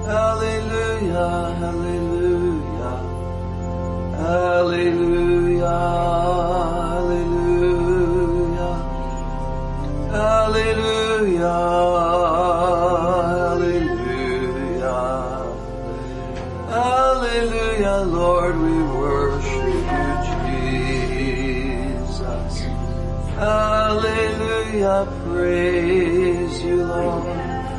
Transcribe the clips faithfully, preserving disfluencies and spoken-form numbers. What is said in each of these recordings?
Hallelujah, hallelujah, hallelujah, hallelujah, hallelujah, hallelujah, hallelujah, Lord, we worship you, Jesus. Hallelujah, praise you, Lord.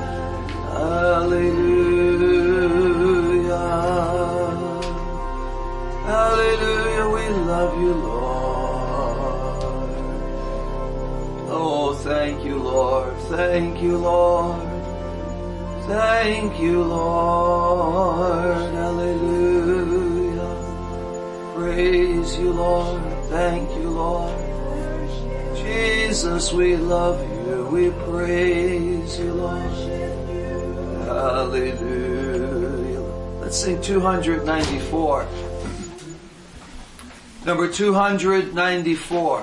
Hallelujah. Hallelujah, we love you, Lord. Oh, thank you, Lord. Thank you, Lord. Thank you, Lord. Hallelujah. Praise you, Lord. Thank you, Lord. Jesus, we love you. We praise you, Lord. Hallelujah. Let's sing two ninety-four. Number two ninety-four.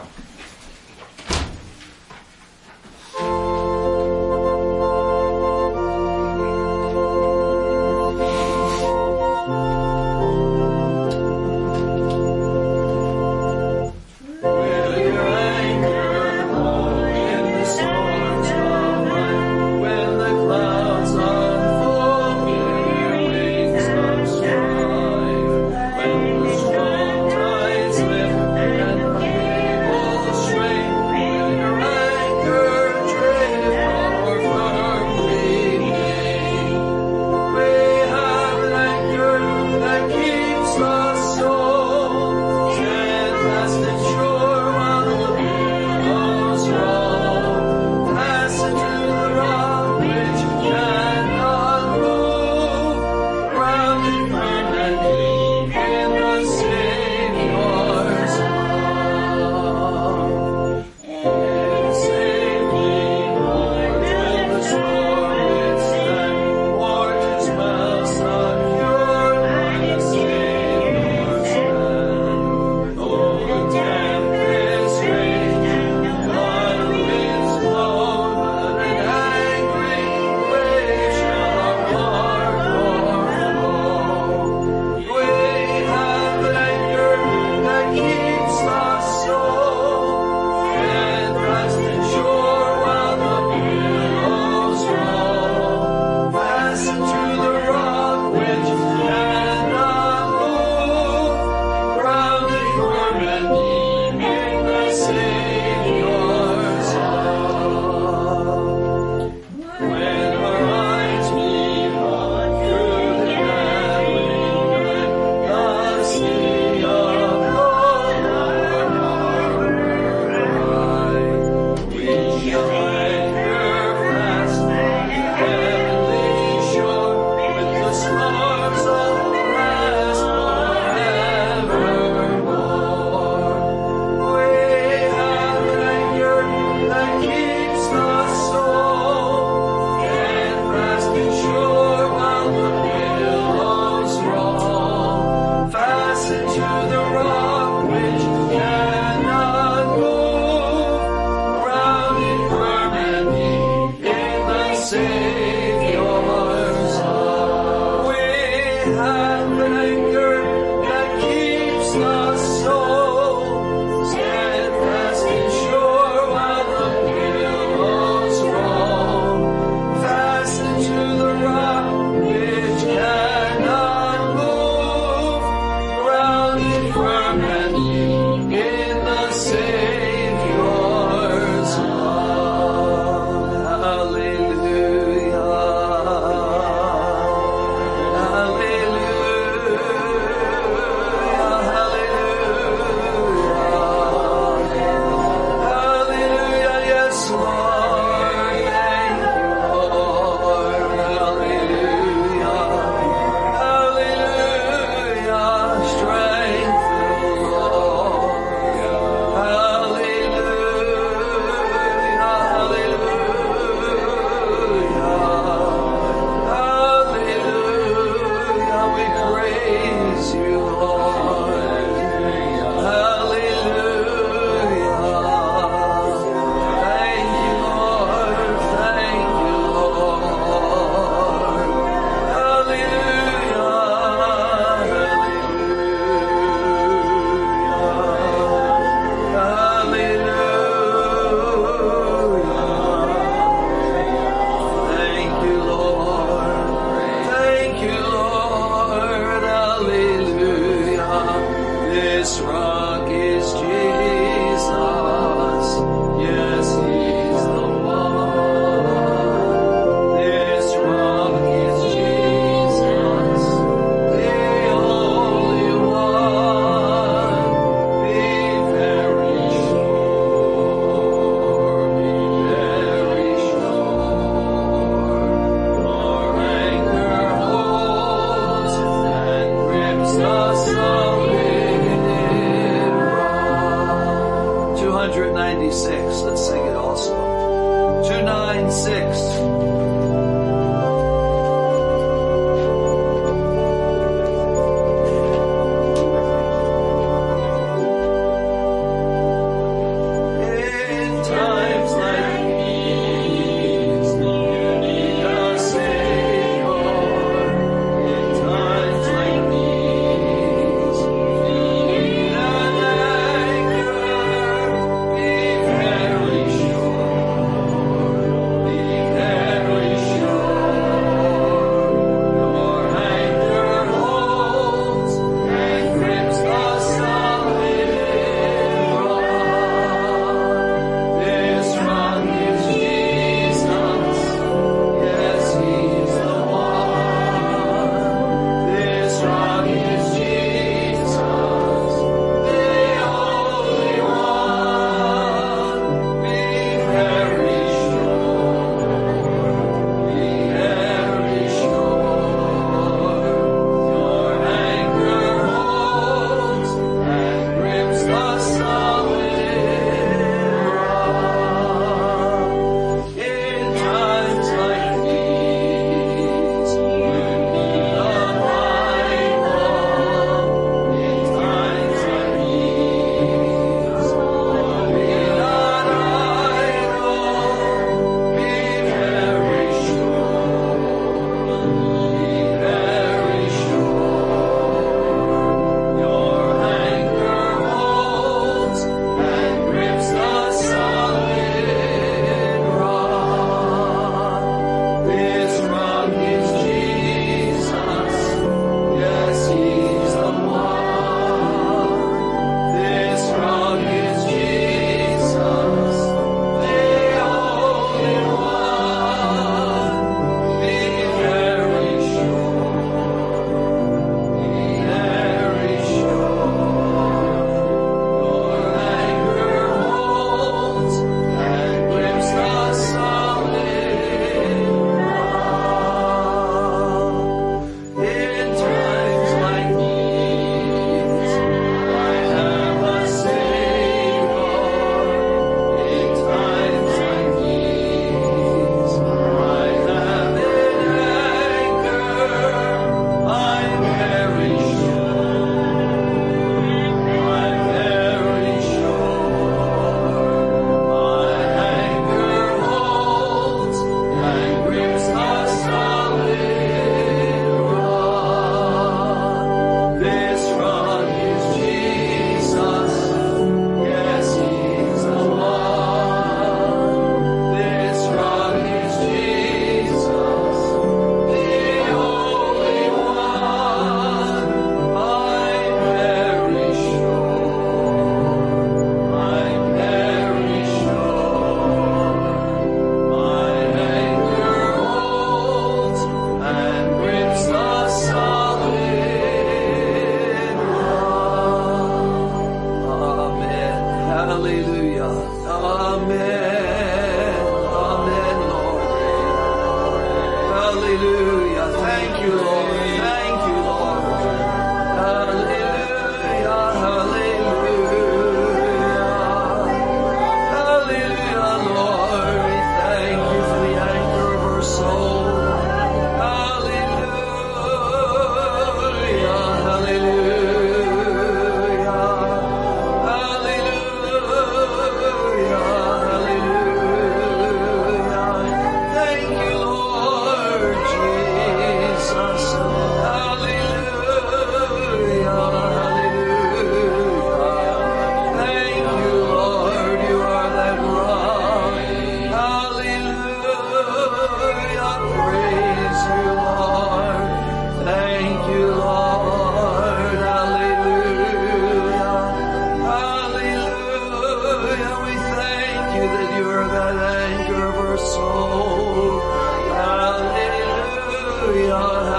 Hallelujah.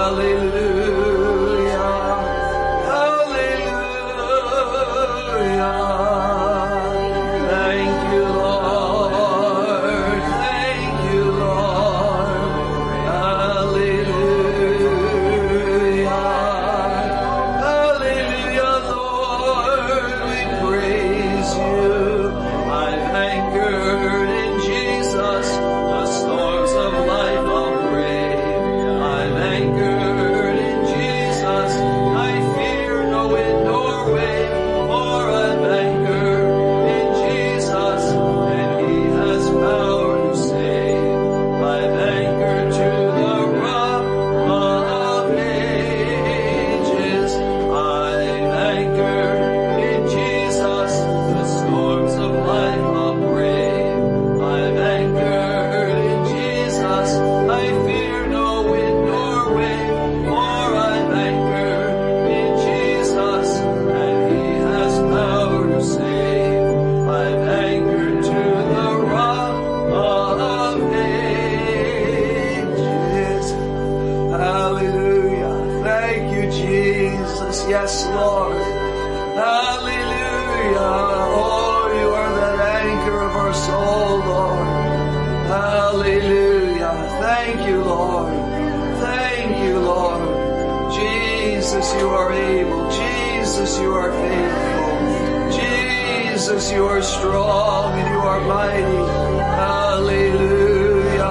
Yes, Lord. Hallelujah. Oh, you are that anchor of our soul, Lord. Hallelujah. Thank you, Lord. Thank you, Lord. Jesus, you are able. Jesus, you are faithful. Jesus, you are strong and you are mighty. Hallelujah.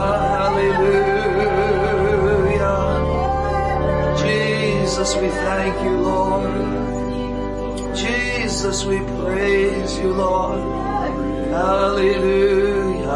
Hallelujah. Jesus, we thank you, Lord. Jesus, we praise you, Lord. Hallelujah,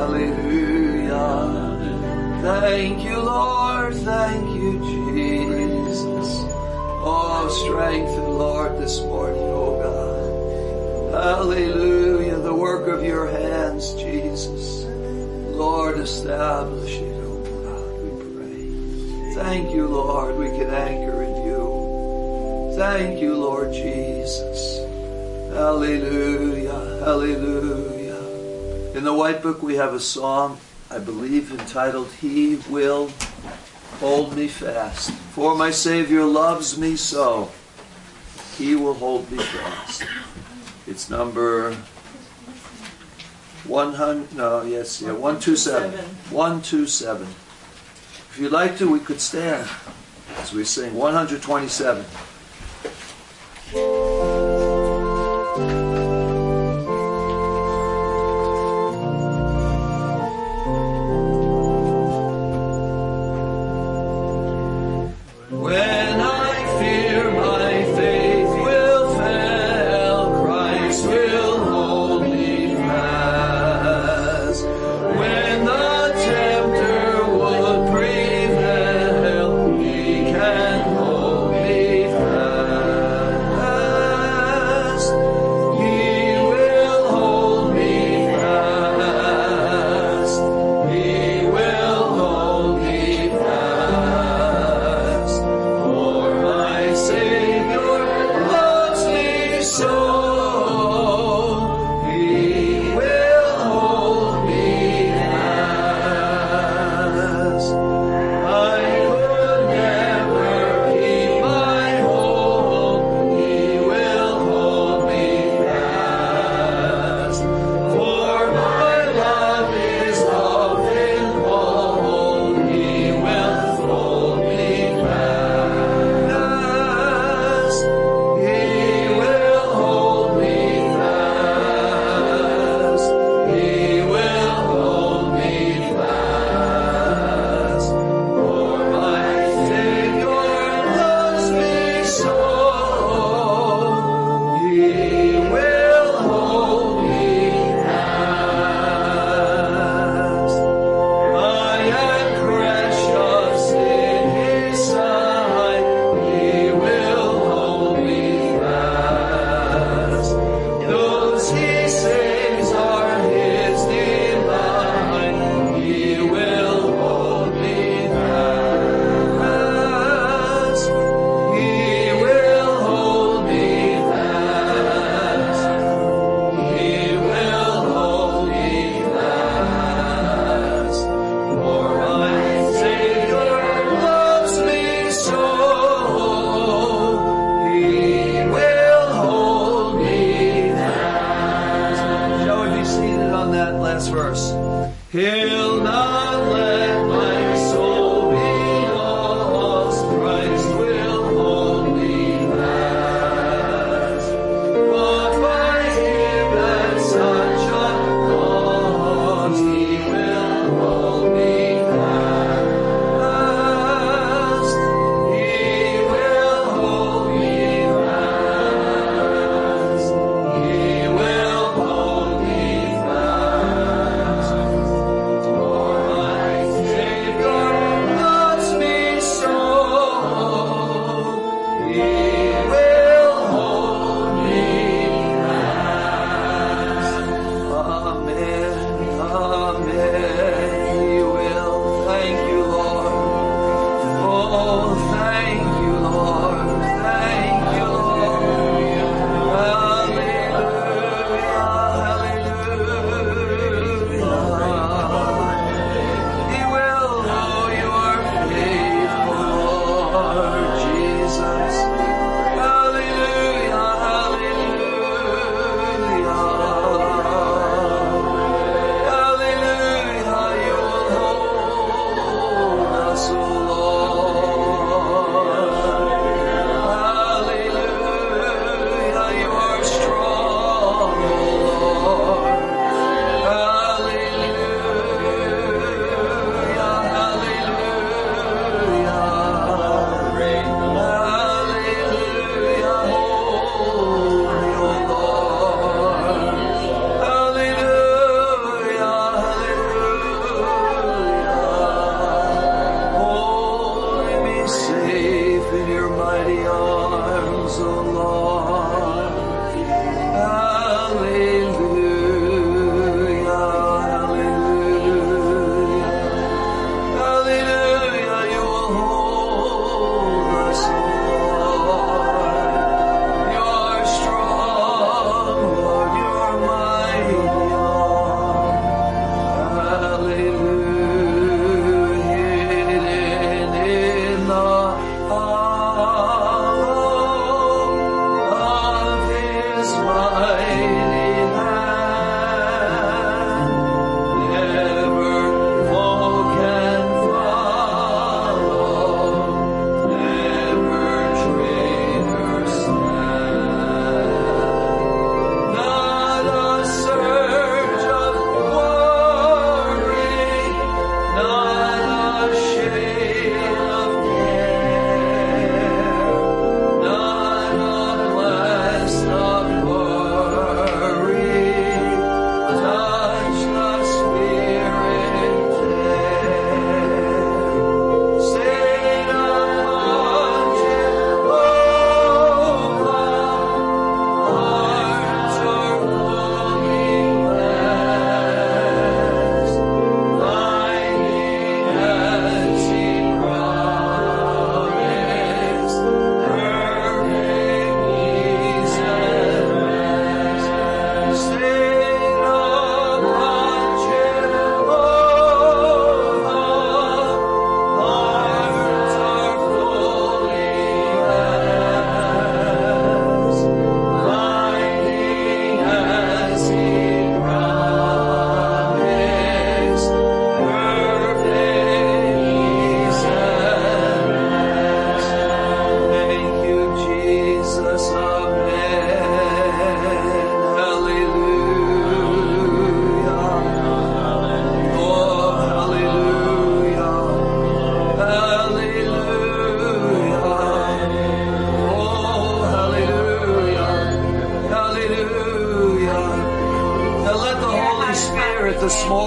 hallelujah. Thank you, Lord. Thank you, Jesus. Oh, strengthen, Lord, this morning, oh God. Hallelujah, the work of your hands, Jesus. Lord, establish it, oh God, we pray. Thank you, Lord, we can anchor in you. Thank you, Lord Jesus. Hallelujah, hallelujah. In the White Book we have a song, I believe, entitled, He Will Hold Me Fast. For my Savior loves me so, He will hold me fast. It's number one hundred, no, yes, yeah, one two seven. one two seven. If you'd like to, we could stand as we sing one hundred twenty-seven. Oh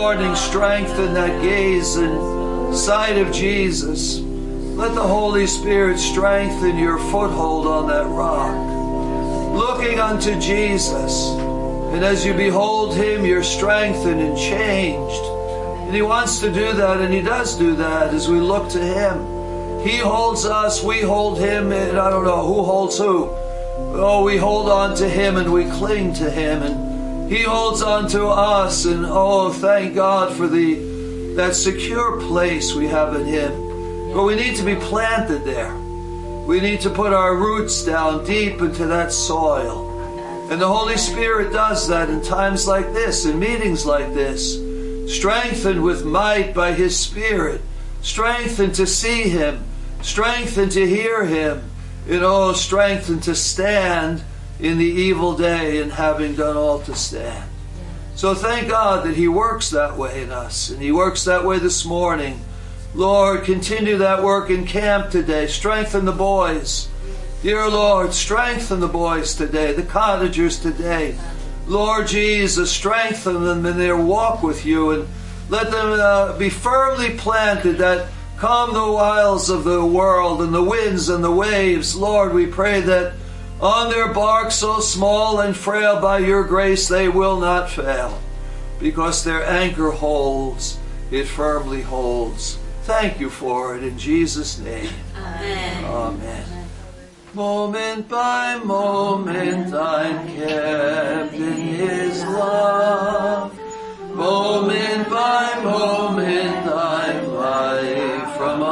morning strengthen that gaze and sight of Jesus. Let the Holy Spirit strengthen your foothold on that rock, looking unto Jesus. And as you behold Him, you're strengthened and changed. And He wants to do that, and He does do that as we look to Him. He holds us, we hold Him, and I don't know who holds who. Oh, we hold on to Him and we cling to Him, and He holds on to us. And oh, thank God for the that secure place we have in Him. But we need to be planted there. We need to put our roots down deep into that soil. And the Holy Spirit does that in times like this, in meetings like this. Strengthened with might by His Spirit. Strengthened to see Him. Strengthened to hear Him. And oh, strengthened to stand in the evil day, and having done all to stand. So thank God that He works that way in us. And He works that way this morning. Lord, continue that work in camp today. Strengthen the boys. Dear Lord, strengthen the boys today, the cottagers today. Lord Jesus, strengthen them in their walk with You, and let them uh, be firmly planted that come the wiles of the world and the winds and the waves. Lord, we pray that on their bark so small and frail, by Your grace they will not fail, because their anchor holds, it firmly holds. Thank You for it in Jesus' name. Amen. Amen. Moment by moment I'm kept in His love. Moment by moment I'm life from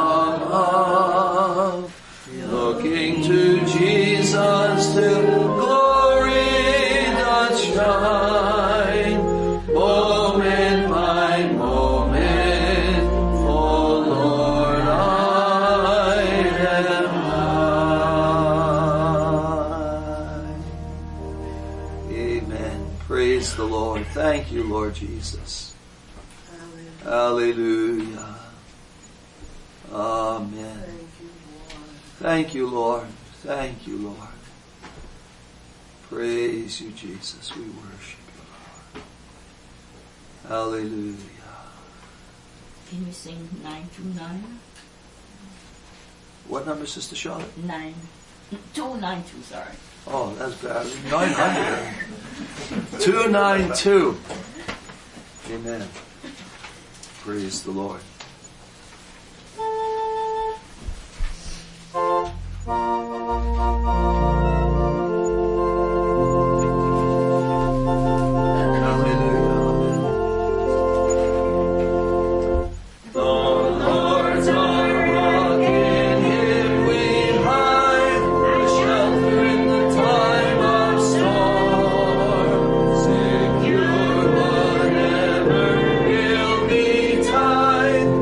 above. Looking to Jesus till glory doth shine. Moment by moment, oh Lord, I am thine. Amen. Praise the Lord. Thank You, Lord Jesus. Hallelujah. Amen. Thank You, Lord. Thank You, Lord. Praise You, Jesus. We worship You, Lord. Hallelujah. Can you sing nine two nine? What number, Sister Charlotte? Nine. Two nine two, sorry. Oh, that's bad. nine hundred. two ninety-two. Amen. Praise the Lord. Time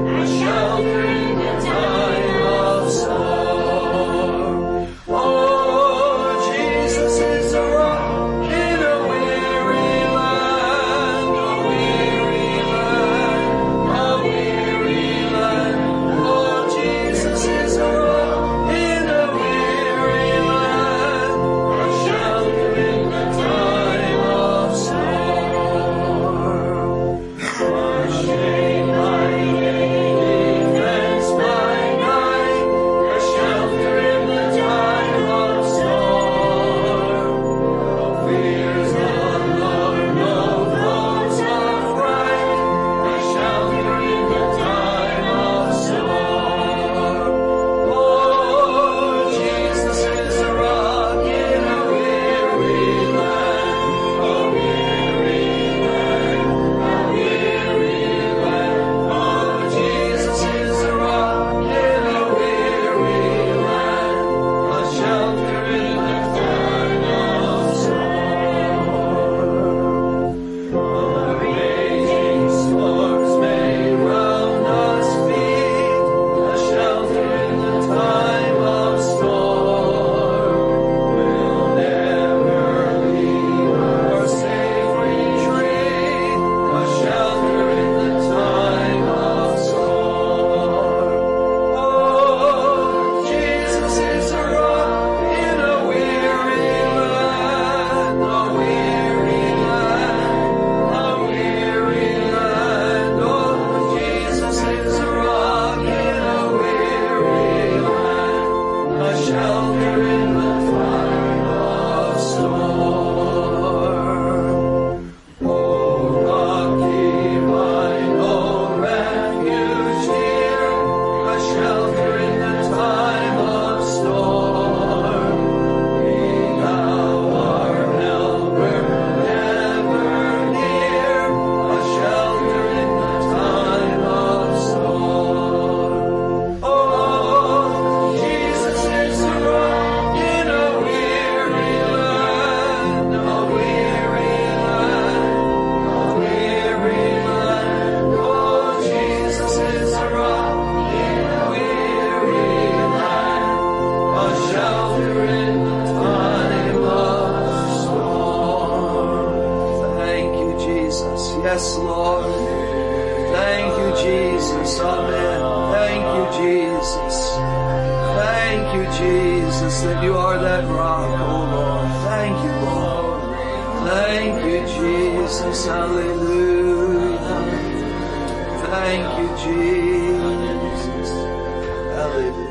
Jesus. Yes, Lord. Thank you, Jesus. Amen. Thank you, Jesus. Thank you, Jesus, that you are that rock, oh Lord. Thank you, Lord. Thank you, Jesus. Hallelujah. Thank you, Jesus. Hallelujah.